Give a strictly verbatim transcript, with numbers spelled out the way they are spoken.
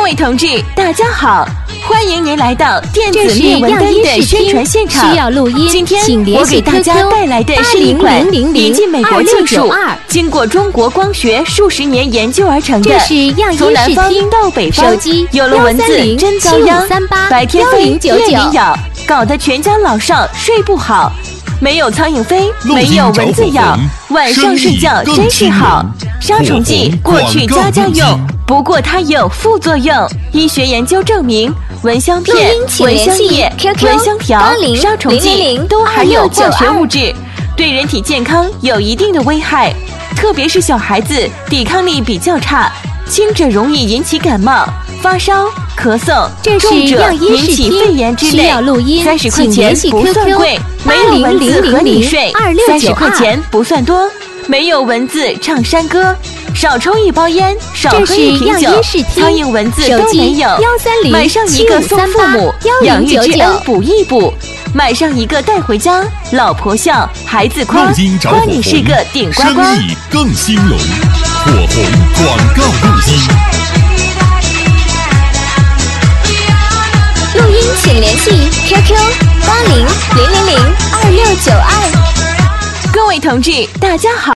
位同志，大家好，欢迎您来到电子灭蚊灯的宣传现场。 需要录音， 今天我给大家带来的是一款引进美国技术，经过中国光学数十年研究而成的， 这是样音从南方视听到北方， 手机有了蚊子真遭殃，白天飞夜里咬，搞得全家老少睡不好。没有苍蝇飞，没有蚊子咬，晚上睡觉真是好。杀虫剂过去家家用，不过它有副作用。医学研究证明，蚊香片、蚊香液、蚊香条、杀虫剂都含有化学物质，对人体健康有一定的危害。特别是小孩子抵抗力比较差，轻者容易引起感冒、发烧、咳嗽，重者引起肺炎之类。三十块钱不算贵，没有蚊子和你睡，三十块钱不算多。没有蚊子唱山歌，少抽一包烟，少喝一瓶酒，苍蝇蚊子都没有。买上一个送父母，养育之恩补一补。买上一个带回家，老婆笑，孩子夸，夸你是个顶呱呱。 生意更兴隆，火红广告录音。 录音请联系 Q Q 八零零零零二六九二。 各位同志，大家好。